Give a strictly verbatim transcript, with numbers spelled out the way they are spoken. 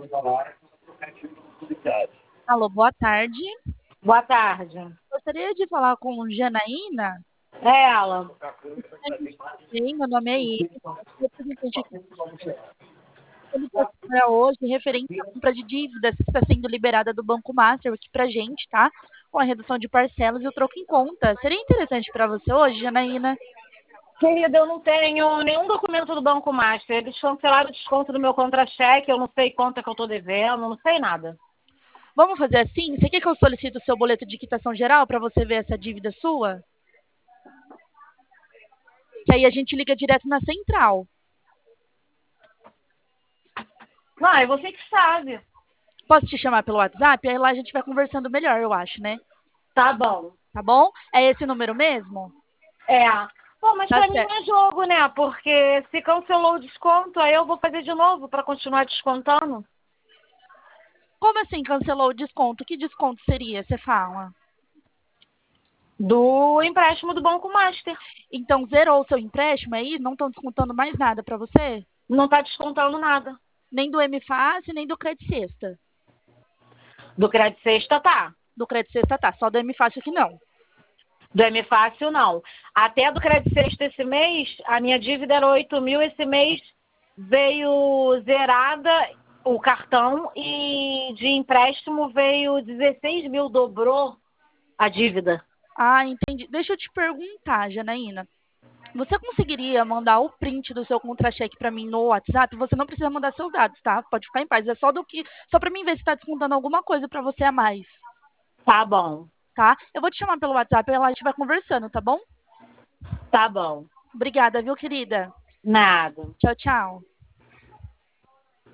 Alô, boa tarde. Boa tarde. Gostaria de falar com Janaína. É ela. Sim, meu nome é Iris, sou representante aqui para hoje, referente à compra de dívidas que está sendo liberada do Banco Master aqui pra gente, tá? Com a redução de parcelas e o troco em conta. Seria interessante para você hoje, Janaína? Querida, eu não tenho nenhum documento do Banco Master. Eles cancelaram o desconto do meu contra-cheque, eu não sei quanto é que eu estou devendo, não sei nada. Vamos fazer assim? Você quer que eu solicite o seu boleto de quitação geral para você ver essa dívida sua? Que aí a gente liga direto na central. Não, é você que sabe. Posso te chamar pelo WhatsApp? Aí lá a gente vai conversando melhor, eu acho, né? Tá bom. Tá bom? É esse número mesmo? É. Bom, mas Tá pra mim certo. não é jogo, né? Porque se cancelou o desconto, aí eu vou fazer de novo para continuar descontando. Como assim cancelou o desconto? Que desconto seria? Você fala. Do empréstimo do Banco Master. Então zerou o seu empréstimo aí? Não estão descontando mais nada para você? Não tá descontando nada. Nem do M Fácil, nem do Crédito Sexta. Do Crédito Sexta tá. Do Crédito Sexta tá, só do M Fácil que não. Do M Fácil, não. Até do Crédito Sexta esse mês, a minha dívida era oito mil. Esse mês veio zerada o cartão e de empréstimo veio dezesseis mil. Dobrou a dívida. Ah, entendi. Deixa eu te perguntar, Janaína. Você conseguiria mandar o print do seu contra-cheque para mim no WhatsApp? Você não precisa mandar seus dados, tá? Pode ficar em paz. É só do que, só para mim ver se está descontando alguma coisa para você a mais, Tá bom. tá? Eu vou te chamar pelo WhatsApp e lá a gente vai conversando, tá bom? Tá bom. Obrigada, viu, querida? Nada. Tchau, tchau.